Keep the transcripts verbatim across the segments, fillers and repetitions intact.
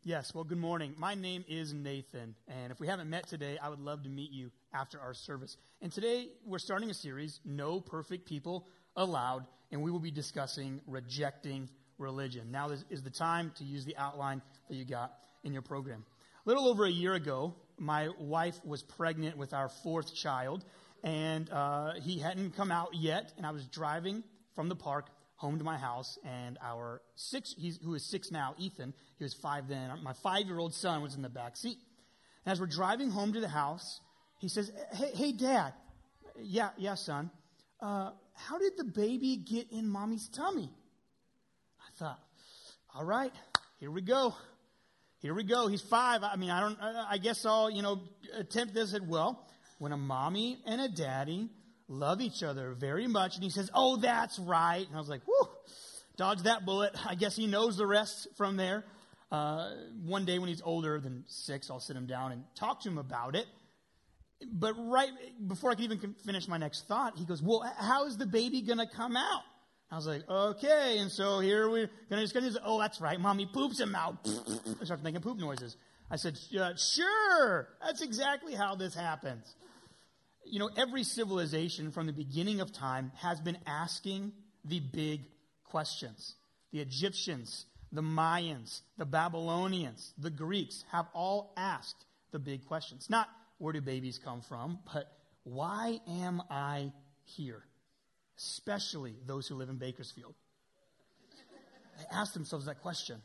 Yes, well, good morning. My name is Nathan, and if we haven't met today, I would love to meet you after our service. And today, we're starting a series, No Perfect People Allowed, and we will be discussing rejecting religion. Now is, is the time to use the outline that you got in your program. A little over a year ago, my wife was pregnant with our fourth child, and uh, he hadn't come out yet, and I was driving from the park home to my house, and our six, he's, who is six now, Ethan, he was five then, my five-year-old son was in the back seat. And as we're driving home to the house, he says, hey, hey Dad, yeah, yeah, son, uh, how did the baby get in Mommy's tummy? I thought, all right, here we go. Here we go. He's five. I mean, I don't, I guess I'll, you know, attempt this at, well, when a mommy and a daddy love each other very much. And he says, oh, that's right. And I was like, whew, dodge that bullet. I guess he knows the rest from there. Uh, one day when he's older than six, I'll sit him down and talk to him about it. But right before I could even finish my next thought, he goes, well, how is the baby going to come out? I was like, okay. And so here we're going to just going to, oh, that's right. Mommy poops him out. I started making poop noises. I said, uh, sure. That's exactly how this happens. You know, every civilization from the beginning of time has been asking the big questions. The Egyptians, the Mayans, the Babylonians, the Greeks have all asked the big questions. Not where do babies come from, but why am I here? Especially those who live in Bakersfield. They ask themselves that question.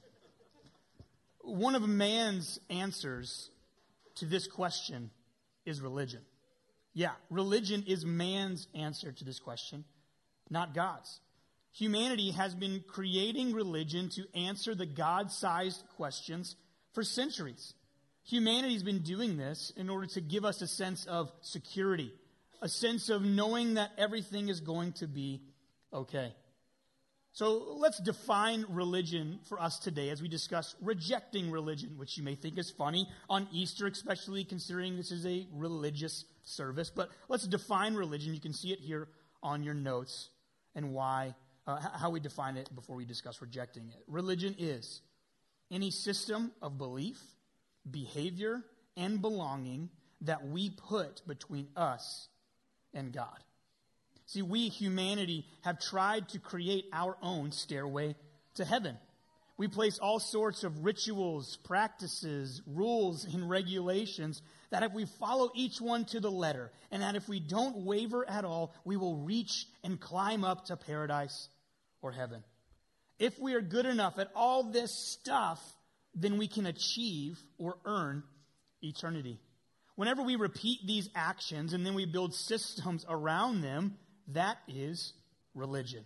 One of man's answers to this question is religion. Yeah, religion is man's answer to this question, not God's. Humanity has been creating religion to answer the God-sized questions for centuries. Humanity's been doing this in order to give us a sense of security, a sense of knowing that everything is going to be okay. So let's define religion for us today as we discuss rejecting religion, which you may think is funny on Easter, especially considering this is a religious service. But let's define religion. You can see it here on your notes and why, uh, how we define it before we discuss rejecting it. Religion is any system of belief, behavior, and belonging that we put between us and God. See, we, humanity, have tried to create our own stairway to heaven. We place all sorts of rituals, practices, rules, and regulations that if we follow each one to the letter, and that if we don't waver at all, we will reach and climb up to paradise or heaven. If we are good enough at all this stuff, then we can achieve or earn eternity. Whenever we repeat these actions and then we build systems around them, that is religion.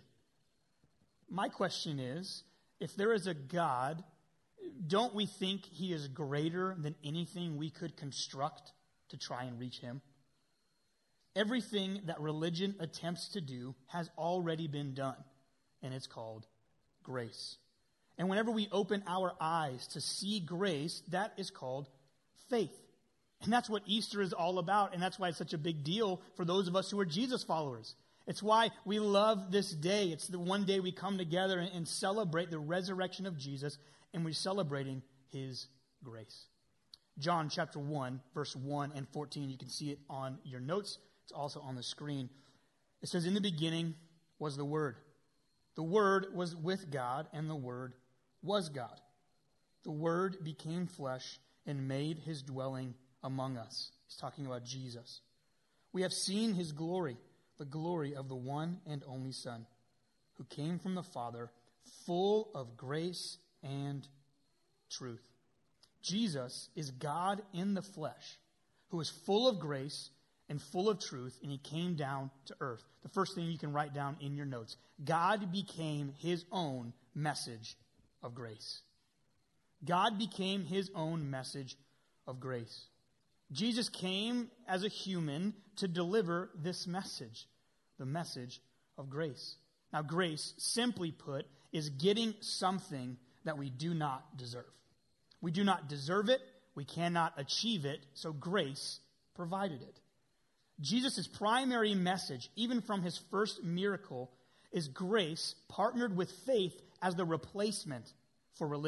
My question is, if there is a God, don't we think he is greater than anything we could construct to try and reach him? Everything that religion attempts to do has already been done, and it's called grace. And whenever we open our eyes to see grace, that is called faith. And that's what Easter is all about, and that's why it's such a big deal for those of us who are Jesus followers. It's why we love this day. It's the one day we come together and, and celebrate the resurrection of Jesus, and we're celebrating his grace. John chapter one, verse one and fourteen. You can see it on your notes. It's also on the screen. It says, in the beginning was the Word. The Word was with God, and the Word was God. The Word became flesh and made his dwelling among us. He's talking about Jesus. We have seen his glory, the glory of the one and only Son, who came from the Father, full of grace and truth. Jesus is God in the flesh, who is full of grace and full of truth, and he came down to earth. The first thing you can write down in your notes, God became his own message of grace. God became his own message of grace. Jesus came as a human to deliver this message, the message of grace. Now, grace, simply put, is getting something that we do not deserve. We do not deserve it. We cannot achieve it. So grace provided it. Jesus' primary message, even from his first miracle, is grace partnered with faith as the replacement for religion.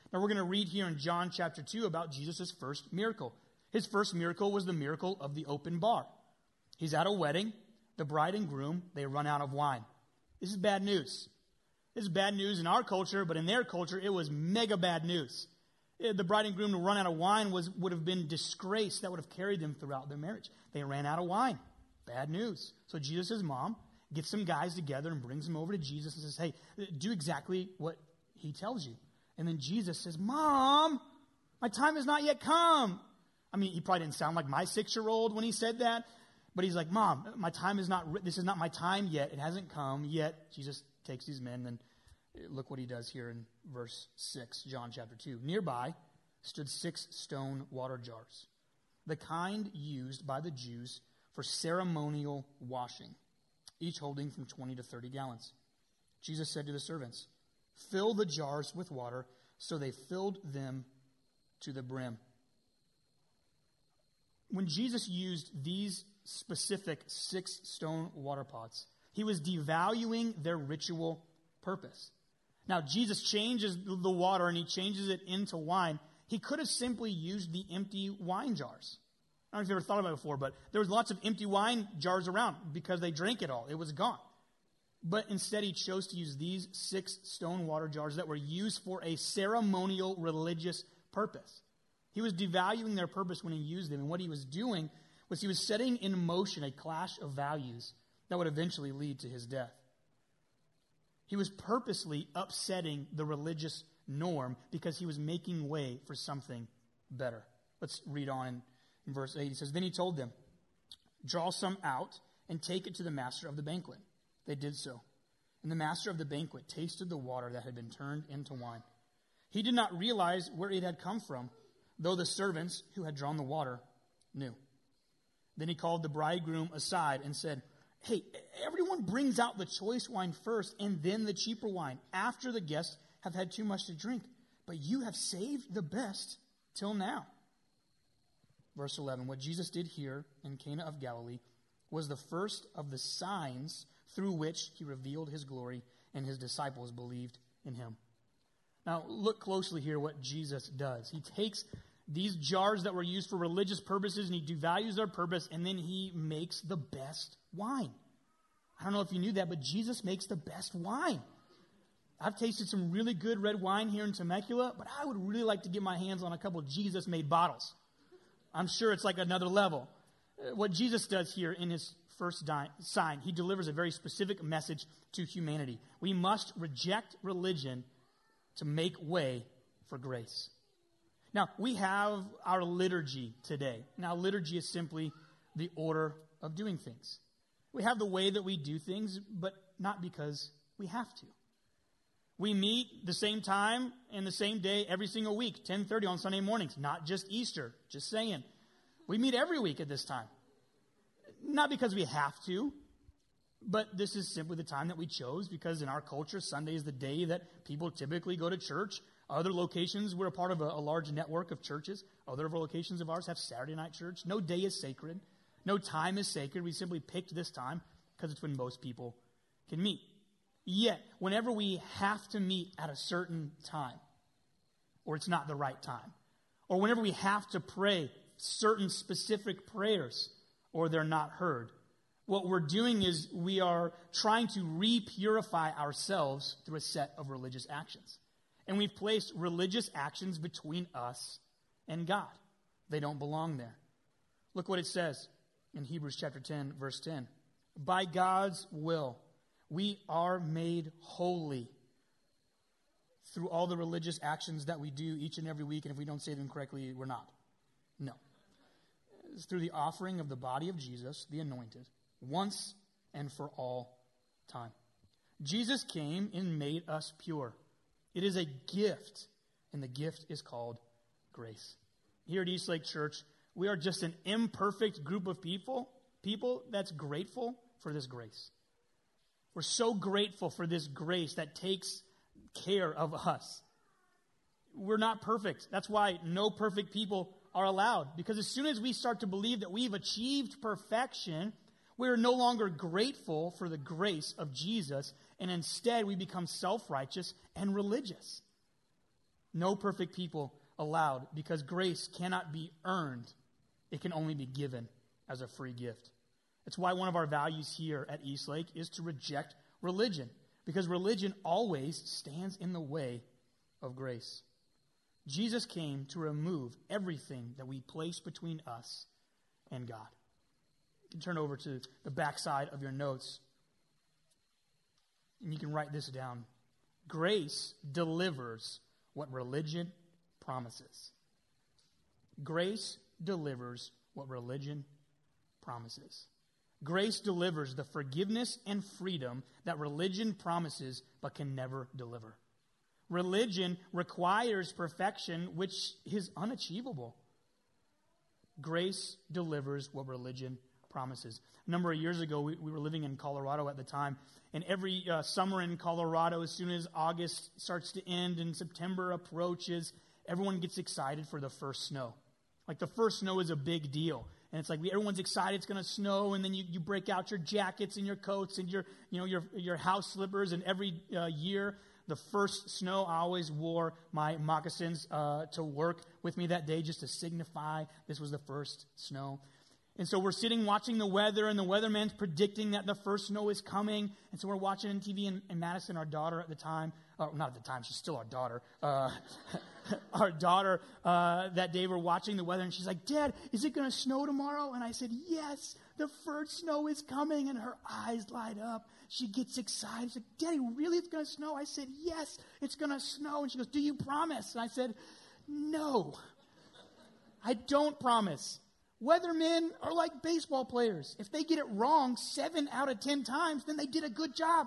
Now we're going to read here in John chapter two about Jesus' first miracle. His first miracle was the miracle of the open bar. He's at a wedding. The bride and groom, they run out of wine. This is bad news. This is bad news in our culture, but in their culture, it was mega bad news. The bride and groom to run out of wine was would have been disgrace that would have carried them throughout their marriage. They ran out of wine. Bad news. So Jesus' mom gets some guys together and brings them over to Jesus and says, hey, do exactly what he tells you. And then Jesus says, Mom, my time has not yet come. I mean, he probably didn't sound like my six-year-old when he said that. But he's like, Mom, my time is not, this is not my time yet. It hasn't come yet. Jesus takes these men, and look what he does here in verse six, John chapter two. Nearby stood six stone water jars, the kind used by the Jews for ceremonial washing, each holding from twenty to thirty gallons. Jesus said to the servants, fill the jars with water. So they filled them to the brim. When Jesus used these specific six stone water pots, he was devaluing their ritual purpose. Now, Jesus changes the water and he changes it into wine. He could have simply used the empty wine jars. I don't know if you've ever thought about it before, but there was lots of empty wine jars around because they drank it all. It was gone. But instead, he chose to use these six stone water jars that were used for a ceremonial religious purpose. He was devaluing their purpose when he used them. And what he was doing was he was setting in motion a clash of values that would eventually lead to his death. He was purposely upsetting the religious norm because he was making way for something better. Let's read on in, in verse eight. He says, then he told them, draw some out and take it to the master of the banquet. They did so. And the master of the banquet tasted the water that had been turned into wine. He did not realize where it had come from, though the servants who had drawn the water knew. Then he called the bridegroom aside and said, hey, everyone brings out the choice wine first and then the cheaper wine after the guests have had too much to drink. But you have saved the best till now. Verse eleven, what Jesus did here in Cana of Galilee was the first of the signs through which he revealed his glory, and his disciples believed in him. Now, look closely here what Jesus does. He takes these jars that were used for religious purposes, and he devalues their purpose, and then he makes the best wine. I don't know if you knew that, but Jesus makes the best wine. I've tasted some really good red wine here in Temecula, but I would really like to get my hands on a couple Jesus-made bottles. I'm sure it's like another level. What Jesus does here in his first di- sign, he delivers a very specific message to humanity. We must reject religion to make way for grace. Now, we have our liturgy today. Now, liturgy is simply the order of doing things. We have the way that we do things, but not because we have to. We meet the same time and the same day every single week, ten thirty on Sunday mornings, not just Easter, just saying. We meet every week at this time. Not because we have to, but this is simply the time that we chose because in our culture, Sunday is the day that people typically go to church. Other locations, we're a part of a, a large network of churches. Other locations of ours have Saturday night church. No day is sacred. No time is sacred. We simply picked this time because it's when most people can meet. Yet, whenever we have to meet at a certain time, or it's not the right time, or whenever we have to pray certain specific prayers, or they're not heard, what we're doing is we are trying to re-purify ourselves through a set of religious actions. And we've placed religious actions between us and God. They don't belong there. Look what it says in Hebrews chapter ten, verse ten. By God's will, we are made holy through all the religious actions that we do each and every week. And if we don't say them correctly, we're not. No. It's through the offering of the body of Jesus, the anointed, once and for all time. Jesus came and made us pure. It is a gift, and the gift is called grace. Here at Eastlake Church, we are just an imperfect group of people, people that's grateful for this grace. We're so grateful for this grace that takes care of us. We're not perfect. That's why no perfect people are allowed. Because as soon as we start to believe that we've achieved perfection, we are no longer grateful for the grace of Jesus, and instead we become self-righteous and religious. No perfect people allowed, because grace cannot be earned. It can only be given as a free gift. It's why one of our values here at Eastlake is to reject religion, because religion always stands in the way of grace. Jesus came to remove everything that we place between us and God. You can turn over to the backside of your notes, and you can write this down. Grace delivers what religion promises. Grace delivers what religion promises. Grace delivers the forgiveness and freedom that religion promises but can never deliver. Religion requires perfection, which is unachievable. Grace delivers what religion promises. A number of years ago, we, we were living in Colorado at the time, and every uh, summer in Colorado, as soon as August starts to end and September approaches, everyone gets excited for the first snow. Like, the first snow is a big deal. And it's like we, everyone's excited it's going to snow, and then you, you break out your jackets and your coats and your you know your your house slippers. And every uh, year, the first snow, I always wore my moccasins uh, to work with me that day just to signify this was the first snow. And so we're sitting watching the weather, and the weatherman's predicting that the first snow is coming. And so we're watching on T V, and, and Madison, our daughter at the time, uh, not at the time, she's still our daughter, uh, our daughter, uh, that day we're watching the weather, and she's like, Dad, is it going to snow tomorrow? And I said, yes, the first snow is coming. And her eyes light up. She gets excited. She's like, Daddy, really it's going to snow? I said, yes, it's going to snow. And she goes, do you promise? And I said, no, I don't promise. Weathermen are like baseball players. If they get it wrong seven out of ten times, then they did a good job.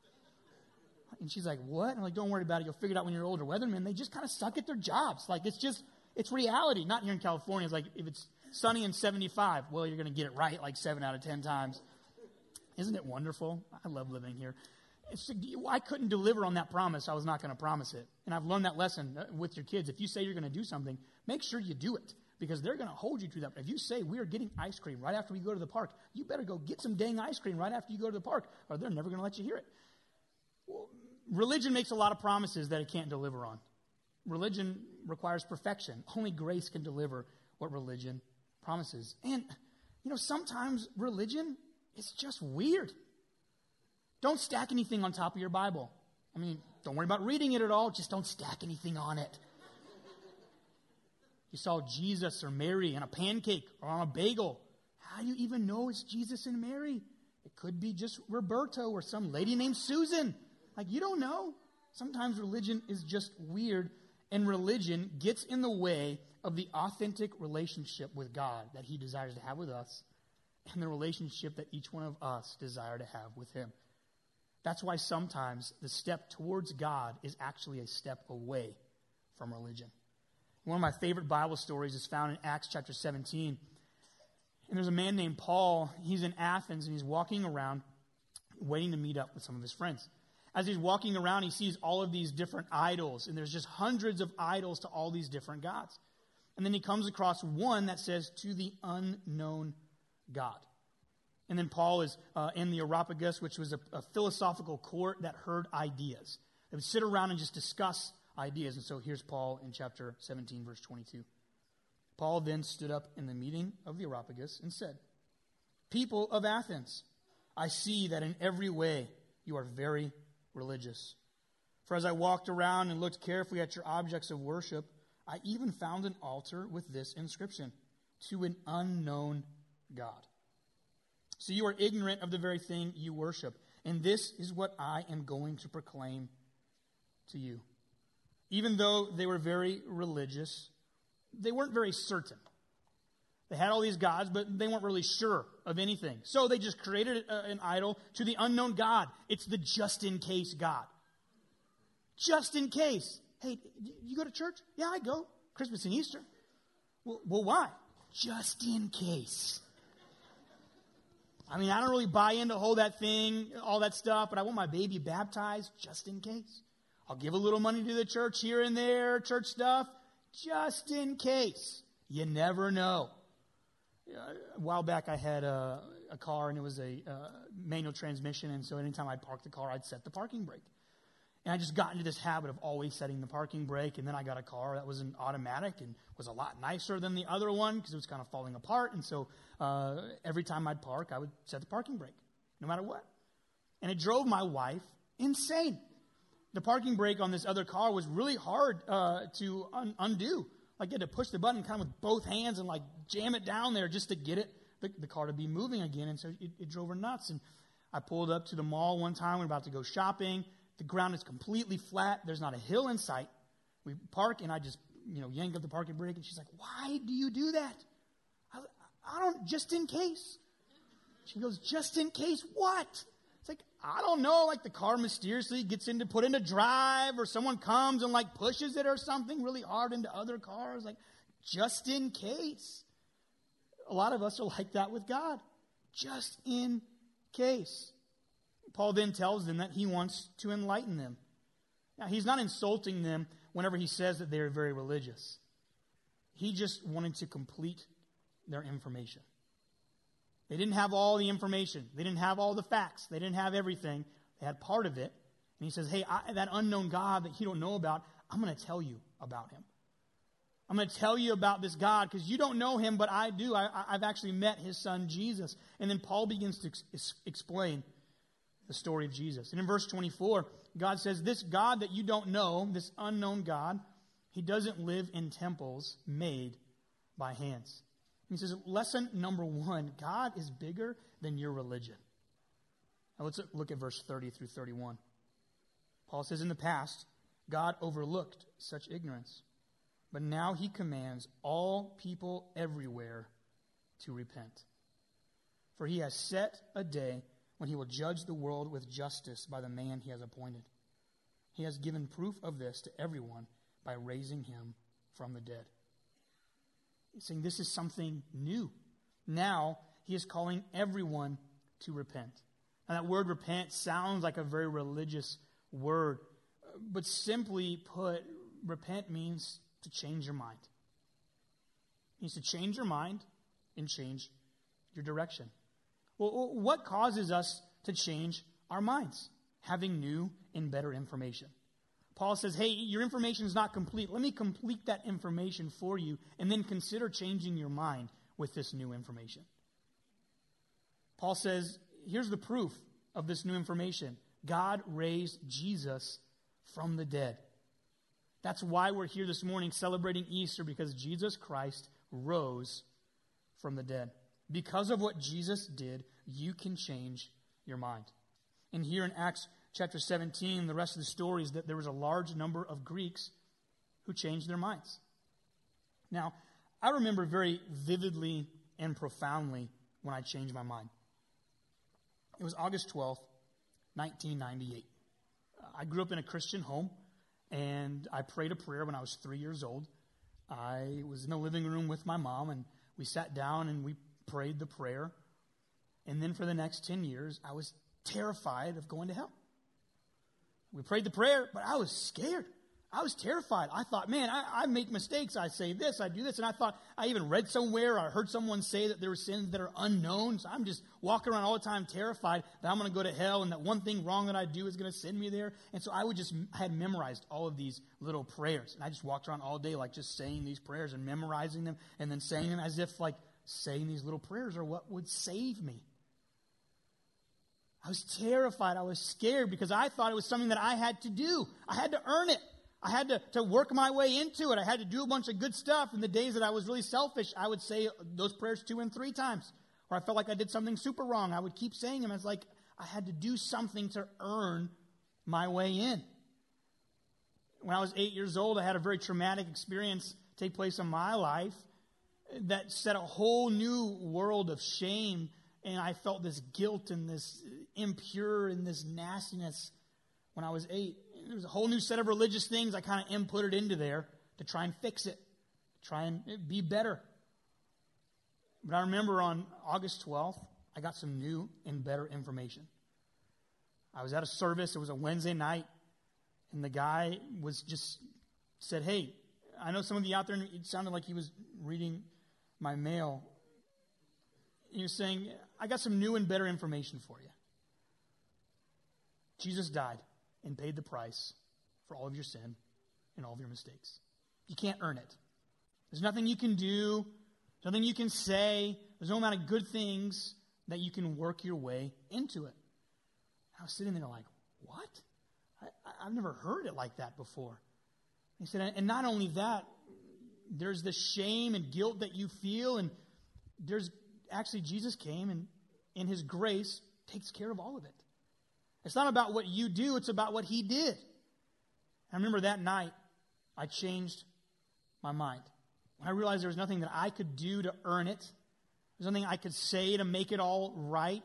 And she's like, what? I'm like, don't worry about it. You'll figure it out when you're older. Weathermen, they just kind of suck at their jobs. Like, it's just, it's reality. Not here in California. It's like, if it's sunny and seventy-five, well, you're going to get it right like seven out of ten times. Isn't it wonderful? I love living here. It's, I couldn't deliver on that promise. I was not going to promise it. And I've learned that lesson with your kids. If you say you're going to do something, make sure you do it, because they're going to hold you to that. If you say, we are getting ice cream right after we go to the park, you better go get some dang ice cream right after you go to the park, or they're never going to let you hear it. Well, religion makes a lot of promises that it can't deliver on. Religion requires perfection. Only grace can deliver what religion promises. And, you know, sometimes religion is just weird. Don't stack anything on top of your Bible. I mean, don't worry about reading it at all. Just don't stack anything on it. You saw Jesus or Mary on a pancake or on a bagel. How do you even know it's Jesus and Mary? It could be just Roberto or some lady named Susan. Like, you don't know. Sometimes religion is just weird, and religion gets in the way of the authentic relationship with God that he desires to have with us, and the relationship that each one of us desire to have with him. That's why sometimes the step towards God is actually a step away from religion. One of my favorite Bible stories is found in Acts chapter seventeen. And there's a man named Paul. He's in Athens, and he's walking around waiting to meet up with some of his friends. As he's walking around, he sees all of these different idols, and there's just hundreds of idols to all these different gods. And then he comes across one that says, to the unknown God. And then Paul is uh, in the Areopagus, which was a, a philosophical court that heard ideas. They would sit around and just discuss ideas. And so here's Paul in chapter seventeen, verse twenty-two. Paul then stood up in the meeting of the Areopagus and said, people of Athens, I see that in every way you are very religious. For as I walked around and looked carefully at your objects of worship, I even found an altar with this inscription, to an unknown God. So you are ignorant of the very thing you worship. And this is what I am going to proclaim to you. Even though they were very religious, they weren't very certain. They had all these gods, but they weren't really sure of anything. So they just created a, an idol to the unknown God. It's the just-in-case God. Just in case. Hey, you go to church? Yeah, I go. Christmas and Easter. Well, well, why? Just in case. I mean, I don't really buy into whole that thing, all that stuff, but I want my baby baptized just in case. I'll give a little money to the church here and there, church stuff, just in case. You never know. A while back, I had a, a car, and it was a uh, manual transmission, and so anytime I'd park the car, I'd set the parking brake. And I just got into this habit of always setting the parking brake. And then I got a car that was an automatic and was a lot nicer than the other one because it was kind of falling apart. And so uh, every time I'd park, I would set the parking brake, no matter what. And it drove my wife insane. The parking brake on this other car was really hard uh, to un- undo. Like you had to push the button kind of with both hands and like jam it down there just to get it, the, the car to be moving again. And so it, it drove her nuts. And I pulled up to the mall one time. We were about to go shopping. The ground is completely flat. There's not a hill in sight. We park, and I just, you know, yank up the parking brake. And she's like, "Why do you do that?" I, I don't, just in case. She goes, "Just in case what?" It's like, I don't know, like the car mysteriously gets into, put into drive, or someone comes and like pushes it or something really hard into other cars. Like, just in case. A lot of us are like that with God. Just in case. Paul then tells them that he wants to enlighten them. Now, he's not insulting them whenever he says that they're very religious. He just wanted to complete their information. They didn't have all the information. They didn't have all the facts. They didn't have everything. They had part of it. And he says, hey, I, that unknown God that you don't know about, I'm going to tell you about him. I'm going to tell you about this God because you don't know him, but I do. I, I've actually met his son, Jesus. And then Paul begins to ex- explain the story of Jesus. And in verse twenty-four, God says, this God that you don't know, this unknown God, he doesn't live in temples made by hands. He says, lesson number one, God is bigger than your religion. Now let's look at verse thirty through thirty-one. Paul says, in the past, God overlooked such ignorance, but now he commands all people everywhere to repent. For he has set a day when he will judge the world with justice by the man he has appointed. He has given proof of this to everyone by raising him from the dead. He's saying this is something new. Now he is calling everyone to repent. And that word repent sounds like a very religious word. But simply put, repent means to change your mind. It means to change your mind and change your direction. Well, what causes us to change our minds? Having new and better information. Paul says, hey, your information is not complete. Let me complete that information for you, and then consider changing your mind with this new information. Paul says, here's the proof of this new information. God raised Jesus from the dead. That's why we're here this morning celebrating Easter, because Jesus Christ rose from the dead. Because of what Jesus did, you can change your mind. And here in Acts chapter seventeen, the rest of the story is that there was a large number of Greeks who changed their minds. Now, I remember very vividly and profoundly when I changed my mind. It was August twelfth, nineteen ninety-eight. I grew up in a Christian home, and I prayed a prayer when I was three years old. I was in the living room with my mom, and we sat down and we prayed the prayer. And then for the next ten years, I was terrified of going to hell. We prayed the prayer, but I was scared. I was terrified. I thought, man, I, I make mistakes. I say this, I do this. And I thought, I even read somewhere, or I heard someone say that there were sins that are unknown. So I'm just walking around all the time terrified that I'm going to go to hell, and that one thing wrong that I do is going to send me there. And so I would just, I had memorized all of these little prayers. And I just walked around all day like just saying these prayers and memorizing them, and then saying them as if like saying these little prayers are what would save me. I was terrified. I was scared because I thought it was something that I had to do. I had to earn it. I had to, to work my way into it. I had to do a bunch of good stuff. In the days that I was really selfish, I would say those prayers two and three times. Or I felt like I did something super wrong, I would keep saying them. It's like I had to do something to earn my way in. When I was eight years old, I had a very traumatic experience take place in my life that set a whole new world of shame. And I felt this guilt and this impure and this nastiness when I was eight. There was a whole new set of religious things I kind of inputted into there to try and fix it, try and be better. But I remember on August twelfth, I got some new and better information. I was at a service. It was a Wednesday night, and the guy was just said, hey, I know some of you out there, and it sounded like he was reading my mail. He was saying, I got some new and better information for you. Jesus died and paid the price for all of your sin and all of your mistakes. You can't earn it. There's nothing you can do, nothing you can say. There's no amount of good things that you can work your way into it. I was sitting there like, what? I, I've never heard it like that before. He said, and not only that, there's the shame and guilt that you feel, and there's actually Jesus came and in his grace takes care of all of it. It's not about what you do, it's about what he did. I remember that night, I changed my mind. When I realized there was nothing that I could do to earn it, there's nothing I could say to make it all right.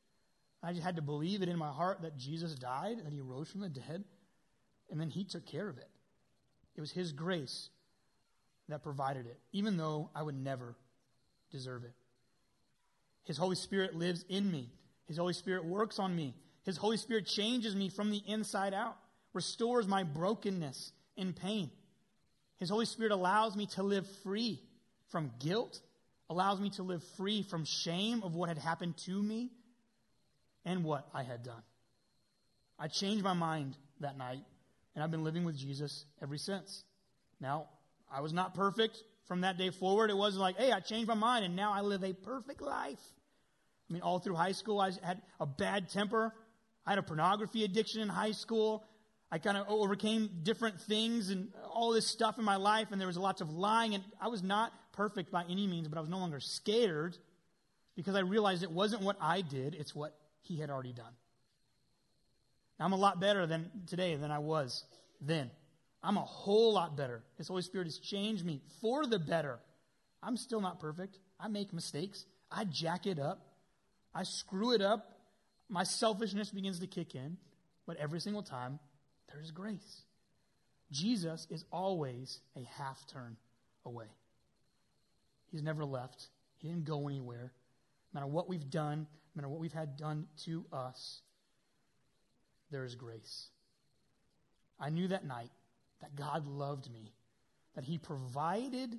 I just had to believe it in my heart that Jesus died, that he rose from the dead, and then he took care of it. It was his grace that provided it, even though I would never deserve it. His Holy Spirit lives in me. His Holy Spirit works on me. His Holy Spirit changes me from the inside out, restores my brokenness and pain. His Holy Spirit allows me to live free from guilt, allows me to live free from shame of what had happened to me and what I had done. I changed my mind that night, and I've been living with Jesus ever since. Now, I was not perfect from that day forward. It wasn't like, hey, I changed my mind, and now I live a perfect life. I mean, all through high school, I had a bad temper. I had a pornography addiction in high school. I kind of overcame different things and all this stuff in my life, and there was lots of lying, and I was not perfect by any means, but I was no longer scared because I realized it wasn't what I did, it's what he had already done. Now, I'm a lot better than today than I was then. I'm a whole lot better. His Holy Spirit has changed me for the better. I'm still not perfect. I make mistakes. I jack it up. I screw it up. My selfishness begins to kick in. But every single time, there is grace. Jesus is always a half turn away. He's never left. He didn't go anywhere. No matter what we've done, no matter what we've had done to us, there is grace. I knew that night that God loved me, that he provided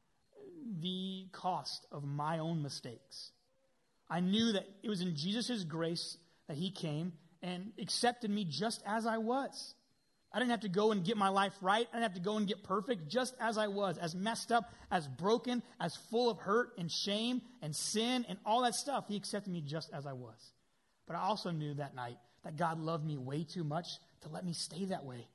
the cost of my own mistakes. I knew that it was in Jesus' grace that he came and accepted me just as I was. I didn't have to go and get my life right. I didn't have to go and get perfect, just as I was, as messed up, as broken, as full of hurt and shame and sin and all that stuff. He accepted me just as I was. But I also knew that night that God loved me way too much to let me stay that way.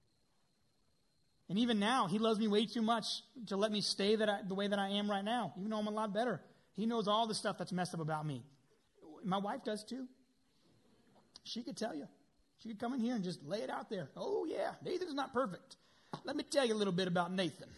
And even now, he loves me way too much to let me stay that I, the way that I am right now, even though I'm a lot better. He knows all the stuff that's messed up about me. My wife does too. She could tell you. She could come in here and just lay it out there. Oh, yeah, Nathan's not perfect. Let me tell you a little bit about Nathan.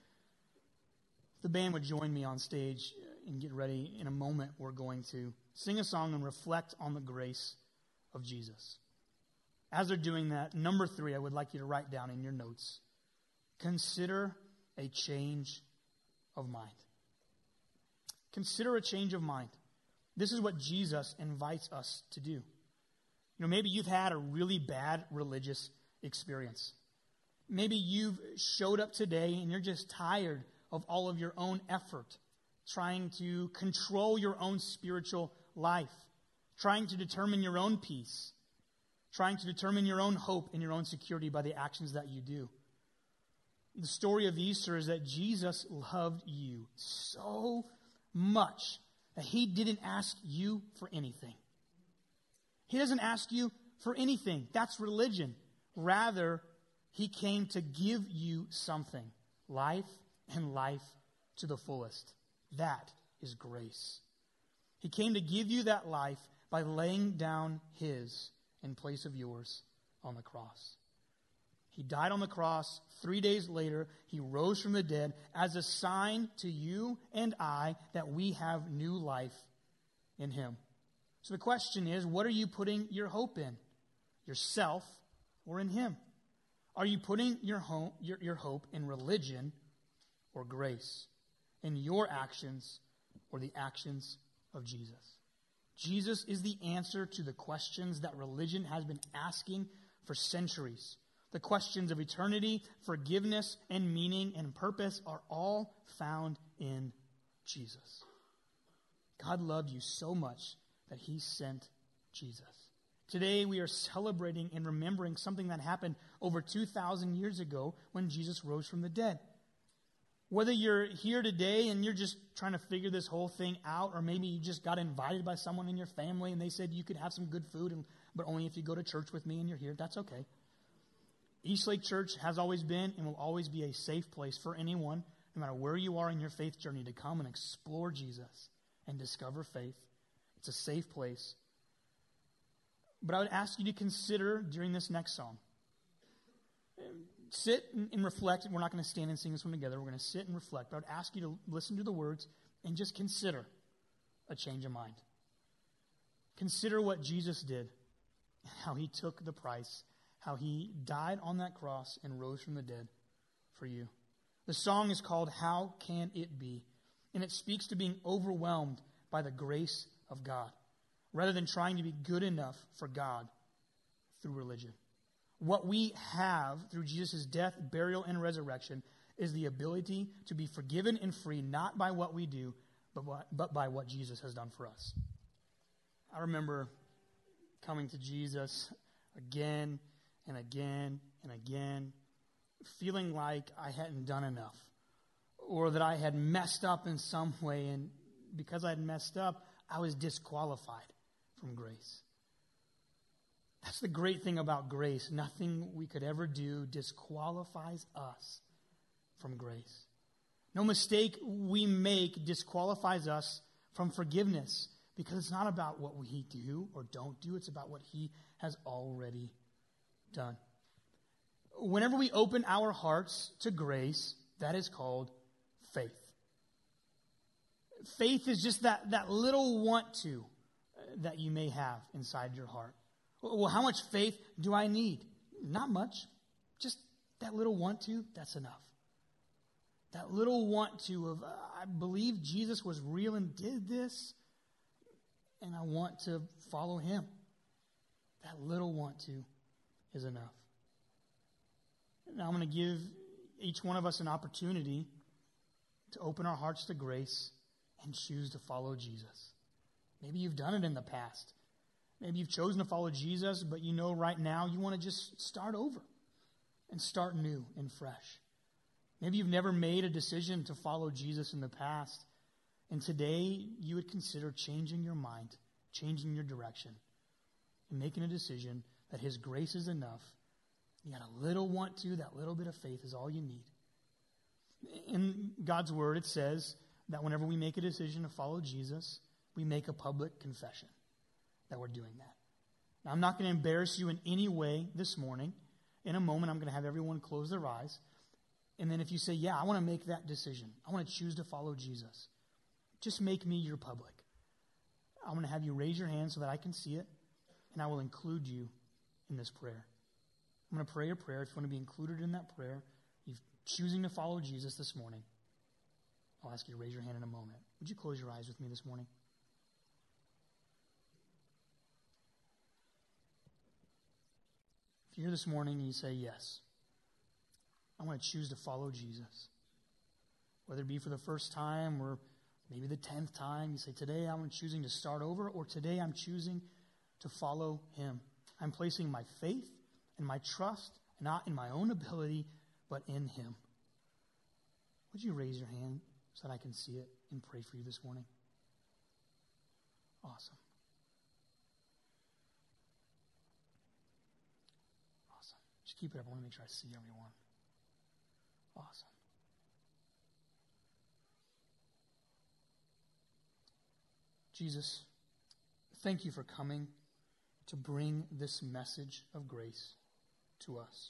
The band would join me on stage and get ready. In a moment, we're going to sing a song and reflect on the grace of Jesus. As they're doing that, number three, I would like you to write down in your notes. Consider a change of mind. Consider a change of mind. This is what Jesus invites us to do. You know, maybe you've had a really bad religious experience. Maybe you've showed up today and you're just tired of all of your own effort, trying to control your own spiritual life, trying to determine your own peace, trying to determine your own hope and your own security by the actions that you do. The story of Easter is that Jesus loved you so much that he didn't ask you for anything. He doesn't ask you for anything. That's religion. Rather, he came to give you something. Life and life to the fullest. That is grace. He came to give you that life by laying down his in place of yours on the cross. He died on the cross. Three days later, he rose from the dead as a sign to you and I that we have new life in him. So the question is, what are you putting your hope in? Yourself or in him? Are you putting your, hope, your, your hope in religion or grace? In your actions or the actions of Jesus? Jesus is the answer to the questions that religion has been asking for centuries. The questions of eternity, forgiveness, and meaning and purpose are all found in Jesus. God loved you so much that he sent Jesus. Today we are celebrating and remembering something that happened over two thousand years ago when Jesus rose from the dead. Whether you're here today and you're just trying to figure this whole thing out, or maybe you just got invited by someone in your family and they said you could have some good food, and, but only if you go to church with me and you're here, that's okay. Eastlake Church has always been and will always be a safe place for anyone, no matter where you are in your faith journey, to come and explore Jesus and discover faith. It's a safe place. But I would ask you to consider during this next song, sit and reflect. We're not going to stand and sing this one together. We're going to sit and reflect. But I would ask you to listen to the words and just consider a change of mind. Consider what Jesus did, how he took the price, how he died on that cross and rose from the dead for you. The song is called How Can It Be? And it speaks to being overwhelmed by the grace of God, rather than trying to be good enough for God through religion. What we have through Jesus' death, burial, and resurrection is the ability to be forgiven and free, not by what we do, but by, but by what Jesus has done for us. I remember coming to Jesus again and again and again, feeling like I hadn't done enough, or that I had messed up in some way, and because I had messed up, I was disqualified from grace. That's the great thing about grace. Nothing we could ever do disqualifies us from grace. No mistake we make disqualifies us from forgiveness, because it's not about what we do or don't do. It's about what he has already done. Whenever we open our hearts to grace, that is called faith. Faith is just that, that little want to that you may have inside your heart. Well, how much faith do I need? Not much. Just that little want to, that's enough. That little want to of, uh, I believe Jesus was real and did this, and I want to follow him. That little want to is enough. Now I'm going to give each one of us an opportunity to open our hearts to grace and choose to follow Jesus. Maybe you've done it in the past. Maybe you've chosen to follow Jesus, but you know right now you want to just start over and start new and fresh. Maybe you've never made a decision to follow Jesus in the past, and today you would consider changing your mind, changing your direction, and making a decision that his grace is enough. You got a little want to, that little bit of faith is all you need. In God's word, it says that whenever we make a decision to follow Jesus, we make a public confession that we're doing that. Now, I'm not going to embarrass you in any way this morning. In a moment, I'm going to have everyone close their eyes. And then if you say, yeah, I want to make that decision, I want to choose to follow Jesus, just make me your public. I'm going to have you raise your hand so that I can see it, and I will include you in this prayer. I'm going to pray a prayer. If you want to be included in that prayer, you're choosing to follow Jesus this morning, I'll ask you to raise your hand in a moment. Would you close your eyes with me this morning? If you're here this morning and you say, yes, I want to choose to follow Jesus, whether it be for the first time or maybe the tenth time, you say, today I'm choosing to start over, or today I'm choosing to follow him. I'm placing my faith and my trust not in my own ability, but in him. Would you raise your hand so that I can see it and pray for you this morning? Awesome. Awesome. Just keep it up. I want to make sure I see everyone. Awesome. Jesus, thank you for coming to bring this message of grace to us.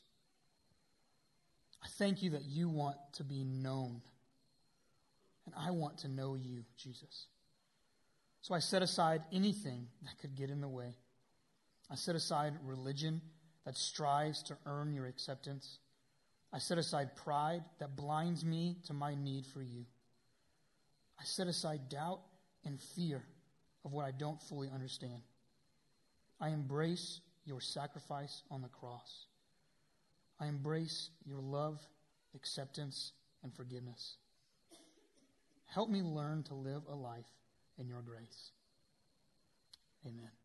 I thank you that you want to be known, and I want to know you, Jesus. So I set aside anything that could get in the way. I set aside religion that strives to earn your acceptance. I set aside pride that blinds me to my need for you. I set aside doubt and fear of what I don't fully understand. I embrace your sacrifice on the cross. I embrace your love, acceptance, and forgiveness. Help me learn to live a life in your grace. Amen.